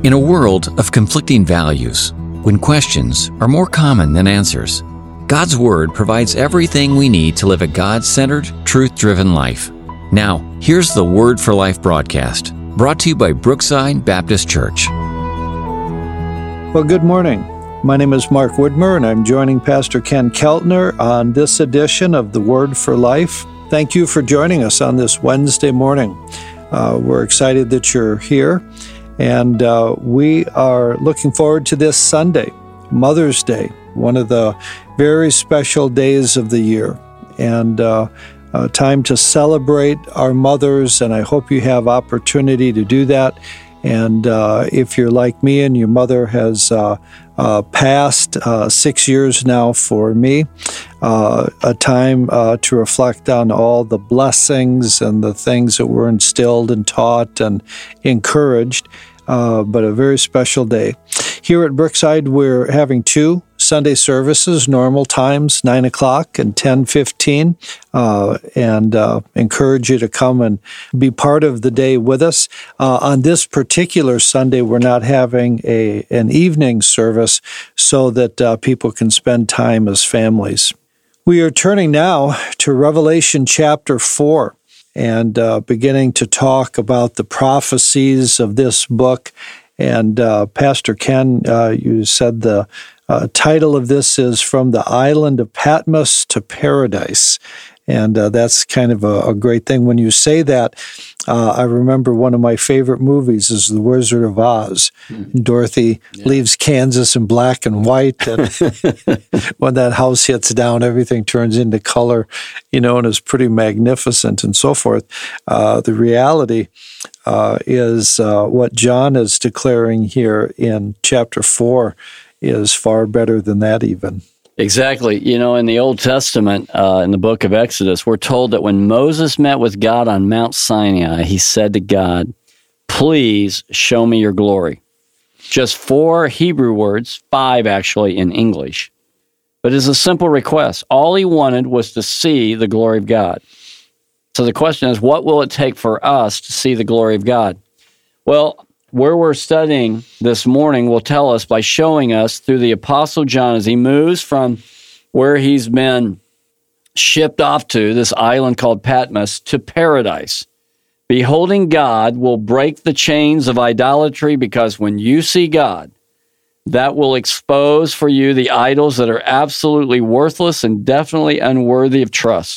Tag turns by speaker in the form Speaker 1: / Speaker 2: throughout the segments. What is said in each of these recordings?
Speaker 1: In a world of conflicting values, when questions are more common than answers, God's Word provides everything we need to live a God-centered, truth-driven life. Now, here's the Word for Life broadcast, brought to you by Brookside Baptist Church.
Speaker 2: Well, good morning. My name is Mark Woodmer, and I'm joining Pastor Ken Keltner on this edition of the Word for Life. Thank you for joining us on this Wednesday morning. We're excited that you're here, and we are looking forward to this Sunday, Mother's Day, one of the very special days of the year, and time to celebrate our mothers, and I hope you have opportunity to do that. And if you're like me and your mother has passed 6 years now for me, a time to reflect on all the blessings and the things that were instilled and taught and encouraged, but a very special day. Here at Brookside, we're having two Sunday services, normal times, 9 o'clock and 10:15, and encourage you to come and be part of the day with us. On this particular Sunday, we're not having an evening service so that people can spend time as families. We are turning now to Revelation chapter 4 and beginning to talk about the prophecies of this book. And Pastor Ken, you said the title of this is From the Island of Patmos to Paradise. And that's kind of a great thing. When you say that, I remember one of my favorite movies is The Wizard of Oz. Dorothy leaves Kansas in black and white, and when that house hits down, everything turns into color, and is pretty magnificent and so forth. The reality is what John is declaring here in chapter 4 is far better than that even.
Speaker 3: Exactly. In the Old Testament, in the book of Exodus, we're told that when Moses met with God on Mount Sinai, he said to God, "Please show me your glory." Just 4 Hebrew words, 5 actually in English. But it's a simple request. All he wanted was to see the glory of God. So the question is, what will it take for us to see the glory of God? Well, where we're studying this morning will tell us by showing us through the Apostle John as he moves from where he's been shipped off to, this island called Patmos, to paradise. Beholding God will break the chains of idolatry, because when you see God, that will expose for you the idols that are absolutely worthless and definitely unworthy of trust.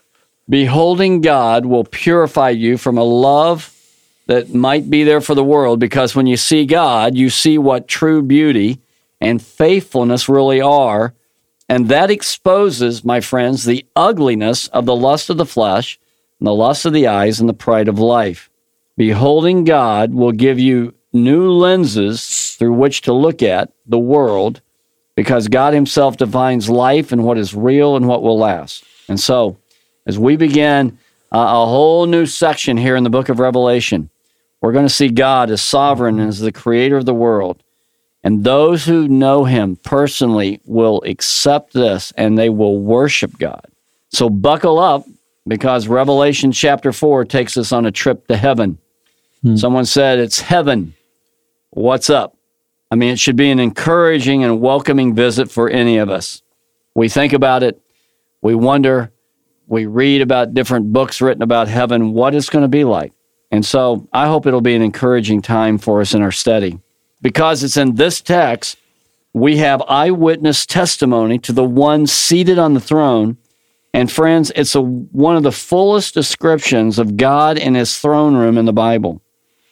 Speaker 3: Beholding God will purify you from a love that might be there for the world, because when you see God, you see what true beauty and faithfulness really are, and that exposes, my friends, the ugliness of the lust of the flesh, and the lust of the eyes, and the pride of life. Beholding God will give you new lenses through which to look at the world, because God himself defines life and what is real and what will last. And so, as we begin a whole new section here in the book of Revelation, we're going to see God as sovereign and as the creator of the world. And those who know him personally will accept this, and they will worship God. So buckle up, because Revelation chapter 4 takes us on a trip to heaven. Someone said, it's heaven. What's up? I mean, it should be an encouraging and welcoming visit for any of us. We think about it. We wonder. We read about different books written about heaven, what it's going to be like. And so I hope it'll be an encouraging time for us in our study. Because it's in this text, we have eyewitness testimony to the one seated on the throne. And friends, it's one of the fullest descriptions of God in his throne room in the Bible.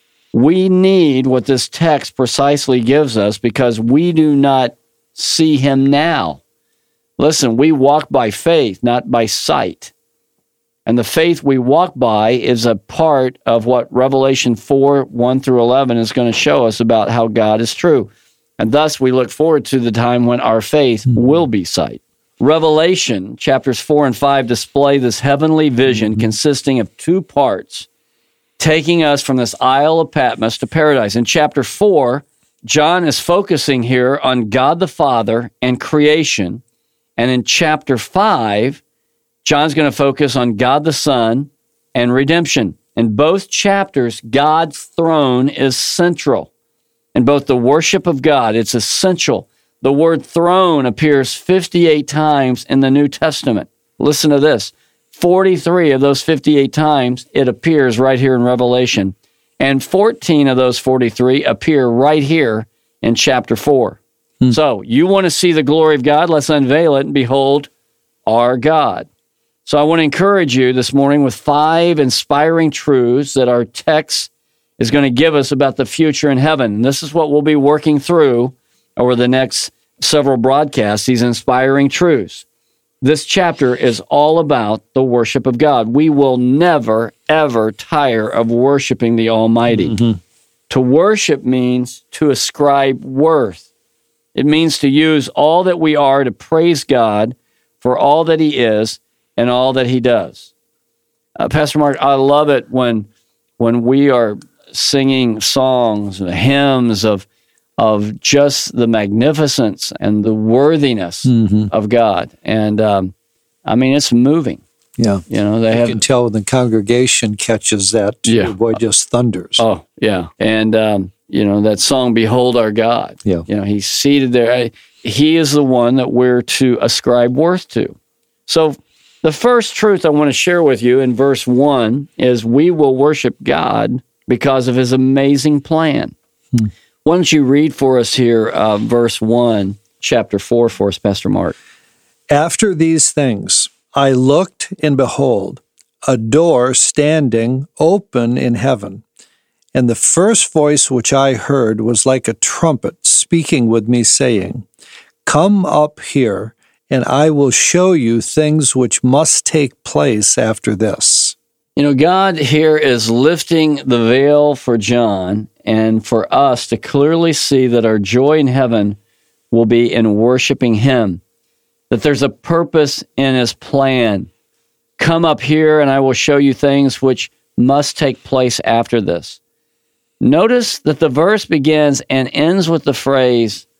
Speaker 3: We need what this text precisely gives us, because we do not see him now. Listen, we walk by faith, not by sight. And the faith we walk by is a part of what Revelation 4, 1 through 11 is going to show us about how God is true. And thus, we look forward to the time when our faith will be sight. Revelation chapters 4 and 5 display this heavenly vision consisting of 2 parts, taking us from this Isle of Patmos to paradise. In chapter 4, John is focusing here on God the Father and creation. And in chapter 5, John's going to focus on God the Son and redemption. In both chapters, God's throne is central. in both the worship of God. It's essential. The word throne appears 58 times in the New Testament. Listen to this. 43 of those 58 times, it appears right here in Revelation. And 14 of those 43 appear right here in chapter 4. So you want to see the glory of God? Let's unveil it and behold our God. So I want to encourage you this morning with 5 inspiring truths that our text is going to give us about the future in heaven. And this is what we'll be working through over the next several broadcasts, these inspiring truths. This chapter is all about the worship of God. We will never, ever tire of worshiping the Almighty. Mm-hmm. To worship means to ascribe worth. It means to use all that we are to praise God for all that He is and all that He does. Pastor Mark, I love it when we are singing songs, hymns of just the magnificence and the worthiness of God. And I mean, it's moving.
Speaker 2: Yeah.
Speaker 3: You know,
Speaker 2: you can tell when the congregation catches that too.
Speaker 3: Yeah.
Speaker 2: Boy, just thunders.
Speaker 3: Oh, yeah. And, you know, that song, Behold Our God.
Speaker 2: Yeah.
Speaker 3: You know, He's seated there. He is the one that we're to ascribe worth to. So the first truth I want to share with you in verse 1 is we will worship God because of His amazing plan. Why don't you read for us here verse 1, chapter 4 for us, Pastor Mark?
Speaker 2: After these things, I looked, and behold, a door standing open in heaven. And the first voice which I heard was like a trumpet speaking with me, saying, Come up here, and I will show you things which must take place after this.
Speaker 3: You know, God here is lifting the veil for John and for us to clearly see that our joy in heaven will be in worshiping Him, that there's a purpose in His plan. Come up here and I will show you things which must take place after this. Notice that the verse begins and ends with the phrase,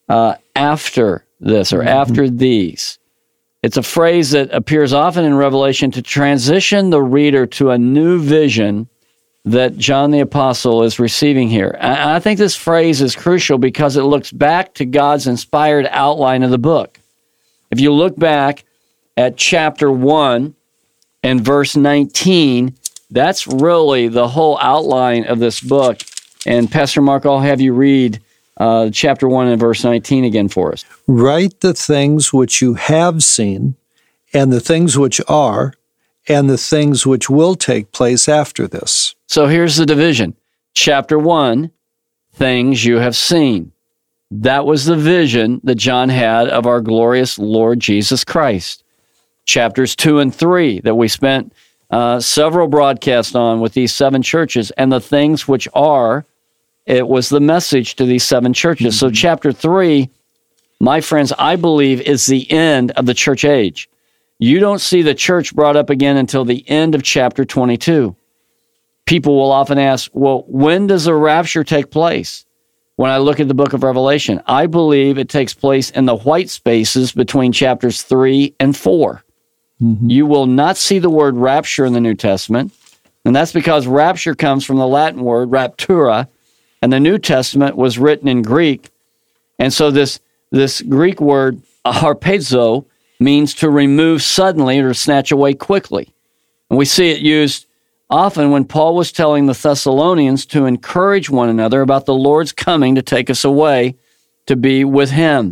Speaker 3: after this or after these. It's a phrase that appears often in Revelation to transition the reader to a new vision that John the Apostle is receiving here. I think this phrase is crucial because it looks back to God's inspired outline of the book. If you look back at chapter 1 and verse 19, that's really the whole outline of this book. And Pastor Mark, I'll have you read chapter 1 and verse 19 again for us.
Speaker 2: Write the things which you have seen, and the things which are, and the things which will take place after this.
Speaker 3: So here's the division. Chapter 1, things you have seen. That was the vision that John had of our glorious Lord Jesus Christ. Chapters 2 and 3 that we spent several broadcasts on with these 7 churches, and the things which are, it was the message to these 7 churches. So chapter 3, my friends, I believe is the end of the church age. You don't see the church brought up again until the end of chapter 22. People will often ask, well, when does the rapture take place? When I look at the book of Revelation, I believe it takes place in the white spaces between chapters 3 and 4. You will not see the word rapture in the New Testament, and that's because rapture comes from the Latin word raptura, and the New Testament was written in Greek. And so this Greek word harpazo means to remove suddenly or snatch away quickly. And we see it used often when Paul was telling the Thessalonians to encourage one another about the Lord's coming to take us away to be with Him.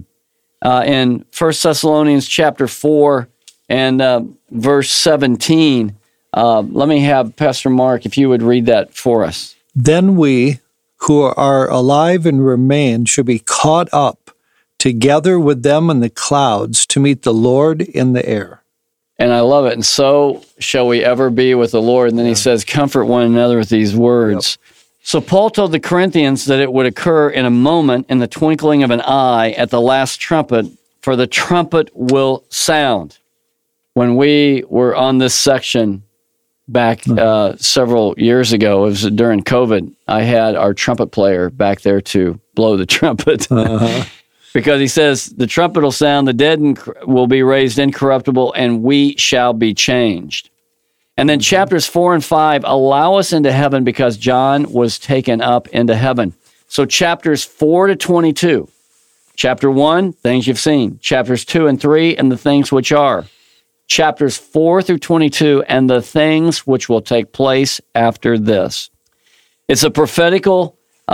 Speaker 3: In 1 Thessalonians chapter 4 and verse 17, let me have Pastor Mark, if you would read that for us.
Speaker 2: Then we who are alive and remain should be caught up together with them in the clouds to meet the Lord in the air.
Speaker 3: And I love it. And so shall we ever be with the Lord. And then he says, comfort one another with these words. Yep. So Paul told the Corinthians that it would occur in a moment, in the twinkling of an eye, at the last trumpet, for the trumpet will sound. When we were on this section back several years ago, it was during COVID, I had our trumpet player back there to blow the trumpet. Because he says, the trumpet will sound, the dead will be raised incorruptible, and we shall be changed. And then chapters 4 and 5 allow us into heaven because John was taken up into heaven. So chapters 4 to 22. Chapter 1, things you've seen. Chapters 2 and 3, and the things which are. Chapters 4 through 22, and the things which will take place after this. It's a prophetical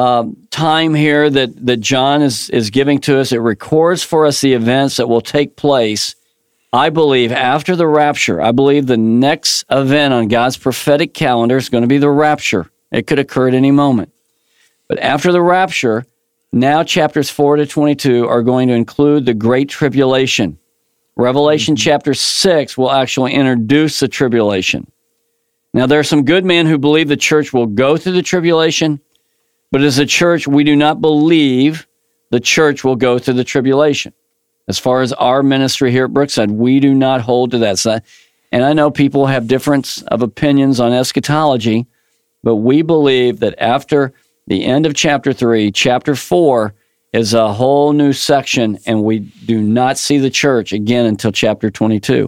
Speaker 3: time here that John is giving to us. It records for us the events that will take place, I believe, after the rapture. I believe the next event on God's prophetic calendar is going to be the rapture. It could occur at any moment. But after the rapture, now chapters 4 to 22 are going to include the Great Tribulation. Revelation chapter 6 will actually introduce the tribulation. Now, there are some good men who believe the church will go through the tribulation, but as a church, we do not believe the church will go through the tribulation. As far as our ministry here at Brookside, we do not hold to that side. And I know people have difference of opinions on eschatology, but we believe that after the end of chapter 3, chapter 4 is a whole new section, and we do not see the church again until chapter 22.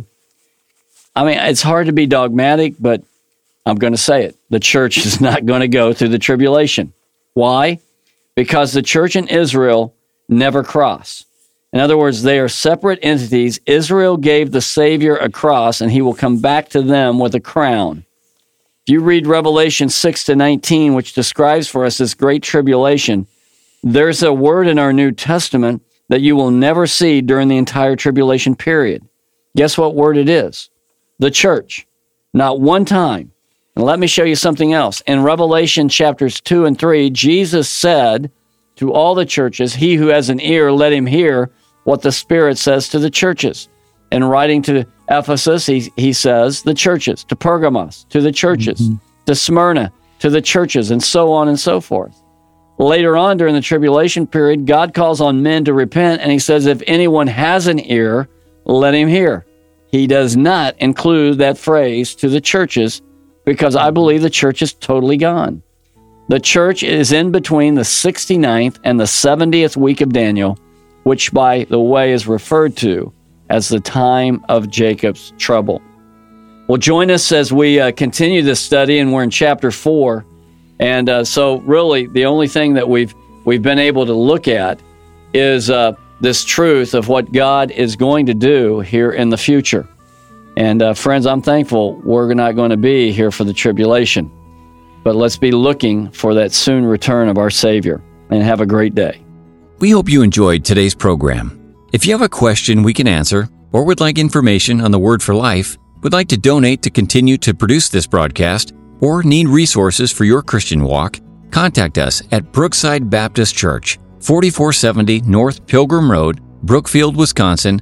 Speaker 3: I mean, it's hard to be dogmatic, but I'm going to say it. The church is not going to go through the tribulation. Why? Because the church and Israel never cross. In other words, they are separate entities. Israel gave the Savior a cross, and he will come back to them with a crown. If you read Revelation 6 to 19, which describes for us this great tribulation, there's a word in our New Testament that you will never see during the entire tribulation period. Guess what word it is? The church. Not one time. And let me show you something else. In Revelation chapters 2 and 3, Jesus said to all the churches, "He who has an ear, let him hear what the Spirit says to the churches." In writing to Ephesus, he says the churches, to Pergamos, to the churches, to Smyrna, to the churches, and so on and so forth. Later on during the tribulation period, God calls on men to repent, and he says, if anyone has an ear, let him hear. He does not include that phrase to the churches, because I believe the church is totally gone. The church is in between the 69th and the 70th week of Daniel, which, by the way, is referred to as the time of Jacob's trouble. Well, join us as we continue this study, and we're in chapter 4. And so really the only thing that we've been able to look at is this truth of what God is going to do here in the future. And friends, I'm thankful we're not going to be here for the tribulation, but let's be looking for that soon return of our Savior, and have a great day.
Speaker 1: We hope you enjoyed today's program. If you have a question we can answer, or would like information on the Word for Life, would like to donate to continue to produce this broadcast, or need resources for your Christian walk, contact us at Brookside Baptist Church, 4470 North Pilgrim Road, Brookfield, Wisconsin,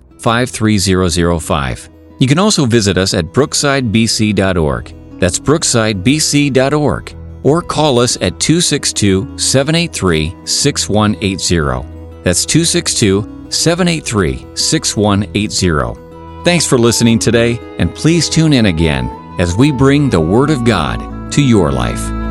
Speaker 1: 53005. You can also visit us at brooksidebc.org. That's brooksidebc.org. Or call us at 262-783-6180. That's 262-783-6180. Thanks for listening today, and please tune in again as we bring the Word of God to your life.